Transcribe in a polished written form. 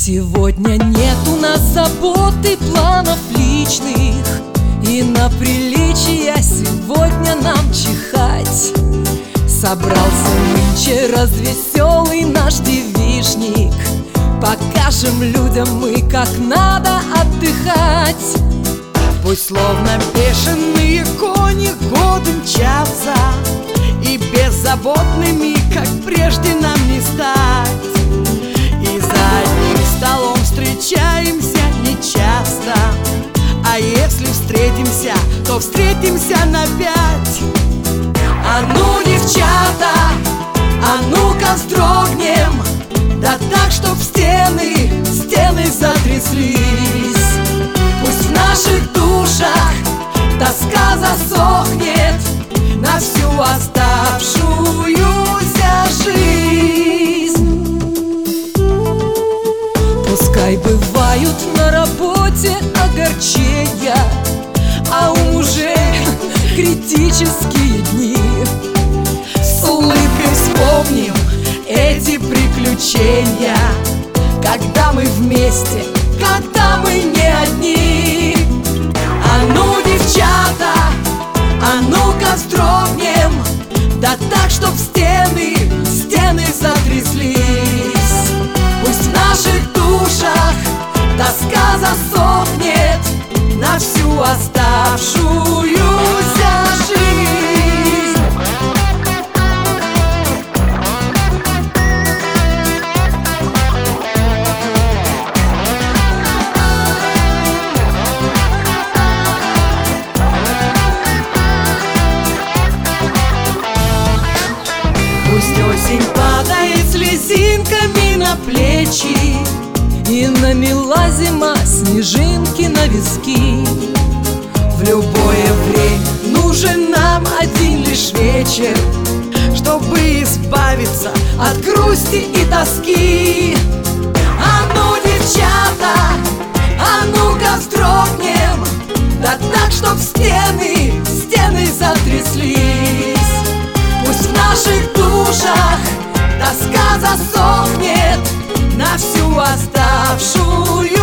Сегодня нет у нас забот и планов личных, и на приличия сегодня нам чихать. Собрался нынче развеселый наш девичник, покажем людям мы, как надо отдыхать. Пусть словно бешеные кони годы мчатся, и беззаботными, как прежде, нам не стать. И за одним столом встречаемся нечасто, а если встретимся, то встретимся на 5. А ну, девчата, а ну-ка вздрогнем, да так, чтоб стены затряслись. Пусть в наших душах тоска засохнет на всю оставшуюся жизнь. Пускай бывают на работе огорчения, а у мужей критические дни. С улыбкой вспомним эти приключения, когда мы вместе, когда мы не одни. А ну, девчата, а ну-ка вздрогнем, да так, чтоб стены затряслись. Пусть в наших душах тоска засохнет на всю оставшуюся жизнь. Пусть осень падает слезинками на плечи, и намела зима снежинки на виски. В любое время нужен нам один лишь вечер, чтобы избавиться от грусти и тоски. А ну, девчата, а ну-ка вздрогнем, да так, чтоб стены затряслись. Пусть в наших душах тоска засохнет на всю оставшую